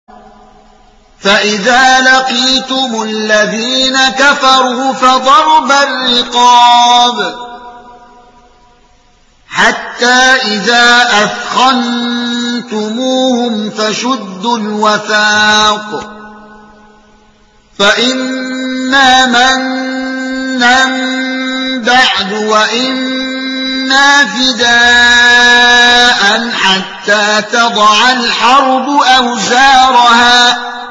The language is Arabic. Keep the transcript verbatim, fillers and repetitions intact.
فإذا لقيتم الذين كفروا فضرب الرقاب حتى إذا أثخنتموهم فشدوا الوثاق فإما منا بعد وإما فداء حتى تضع الحرب أوزارها